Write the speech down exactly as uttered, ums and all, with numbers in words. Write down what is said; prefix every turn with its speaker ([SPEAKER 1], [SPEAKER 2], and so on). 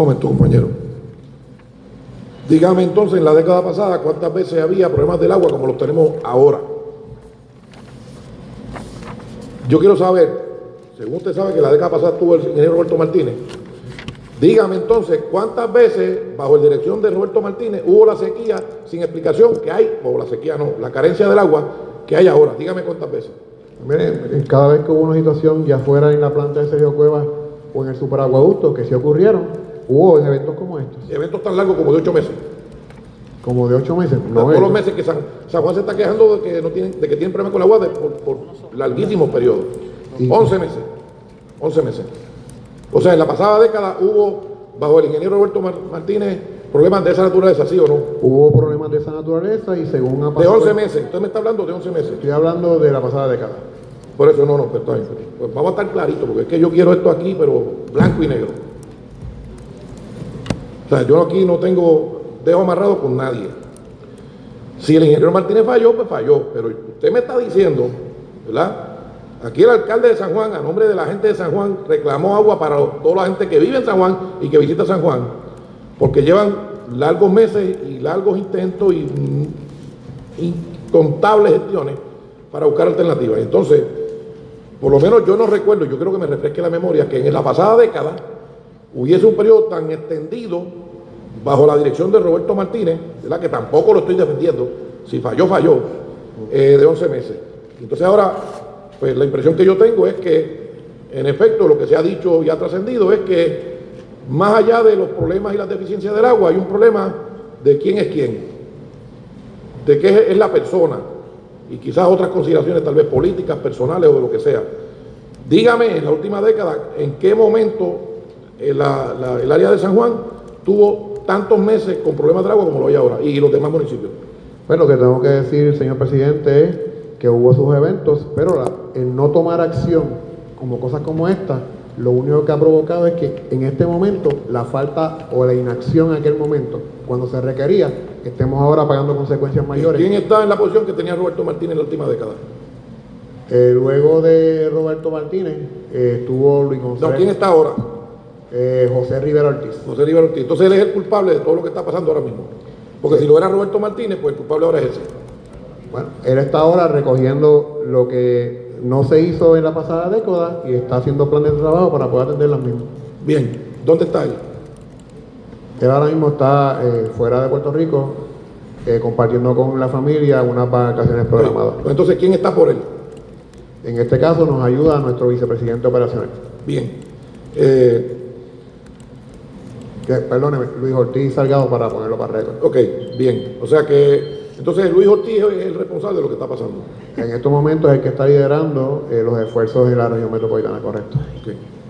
[SPEAKER 1] momento, compañero. Dígame entonces, en la década pasada, ¿cuántas veces había problemas del agua como los tenemos ahora? Yo quiero saber, según usted sabe que la década pasada tuvo el ingeniero Roberto Martínez, dígame entonces, ¿cuántas veces, bajo la dirección de Roberto Martínez, hubo la sequía sin explicación que hay, o la sequía no, la carencia del agua que hay ahora? Dígame cuántas veces.
[SPEAKER 2] Miren, cada vez que hubo una situación, ya fuera en la planta de Sergio Cuevas o en el superaguaducto, que sí ocurrieron, hubo en eventos como estos.
[SPEAKER 1] Eventos tan largos como de ocho meses.
[SPEAKER 2] Como de ocho meses.
[SPEAKER 1] No, todos los meses que San, San Juan se está quejando de que no tienen, de que tienen problemas con el agua de, por, por larguísimos periodos.
[SPEAKER 2] Sí.
[SPEAKER 1] once meses. once meses. O sea, en la pasada década hubo, bajo el ingeniero Roberto Martínez, problemas de esa naturaleza, ¿sí o no?
[SPEAKER 2] Hubo problemas de esa naturaleza y según ha pasado...
[SPEAKER 1] De once meses. Usted me está hablando de once meses.
[SPEAKER 2] Estoy hablando de la pasada década.
[SPEAKER 1] Por eso no, no, pero está bien. Pues vamos a estar claritos, porque es que yo quiero esto aquí, pero blanco y negro. O sea, yo aquí no tengo dedo amarrado con nadie. Si el ingeniero Martínez falló, pues falló. Pero usted me está diciendo, ¿verdad? Aquí el alcalde de San Juan, a nombre de la gente de San Juan, reclamó agua para toda la gente que vive en San Juan y que visita San Juan, porque llevan largos meses y largos intentos y incontables gestiones para buscar alternativas. Entonces, por lo menos yo no recuerdo, yo creo que me refresque la memoria, que en la pasada década hubiese un periodo tan extendido bajo la dirección de Roberto Martínez, ¿verdad? Que tampoco lo estoy defendiendo, si falló, falló, eh, de once meses. Entonces ahora, pues la impresión que yo tengo es que, en efecto, lo que se ha dicho y ha trascendido es que, más allá de los problemas y las deficiencias del agua, hay un problema de quién es quién, de qué es la persona, y quizás otras consideraciones tal vez políticas, personales o de lo que sea. Dígame, en la última década, ¿en qué momento eh, la, la, el área de San Juan tuvo tantos meses con problemas de agua como lo hay ahora, y los demás municipios?
[SPEAKER 2] Bueno, lo que tengo que decir, señor presidente, es que hubo sus eventos, pero la, el no tomar acción como cosas como esta, lo único que ha provocado es que en este momento la falta o la inacción en aquel momento, cuando se requería, estemos ahora pagando consecuencias mayores.
[SPEAKER 1] ¿Quién está en la posición que tenía Roberto Martínez en la última década?
[SPEAKER 2] Eh, luego de Roberto Martínez eh, estuvo Luis González.
[SPEAKER 1] No, ¿quién está ahora?
[SPEAKER 2] Eh, José Rivera Ortiz.
[SPEAKER 1] José Rivera Ortiz. Entonces él es el culpable de todo lo que está pasando ahora mismo. Porque sí. Si lo era Roberto Martínez, pues el culpable ahora es ese.
[SPEAKER 2] Bueno, él está ahora recogiendo lo que no se hizo en la pasada década y está haciendo planes de trabajo para poder atender las mismas.
[SPEAKER 1] Bien, ¿dónde está él?
[SPEAKER 2] Él ahora mismo está eh, fuera de Puerto Rico, eh, compartiendo con la familia unas vacaciones programadas.
[SPEAKER 1] Pues entonces, ¿quién está por él?
[SPEAKER 2] En este caso nos ayuda nuestro vicepresidente operacional.
[SPEAKER 1] Bien. Eh,
[SPEAKER 2] que, perdóneme, Luis Ortiz Salgado, para ponerlo para récord.
[SPEAKER 1] Ok, bien. O sea que, entonces Luis Ortiz es el responsable de lo que está pasando.
[SPEAKER 2] En estos momentos es el que está liderando eh, los esfuerzos en la región metropolitana, correcto.
[SPEAKER 1] Okay.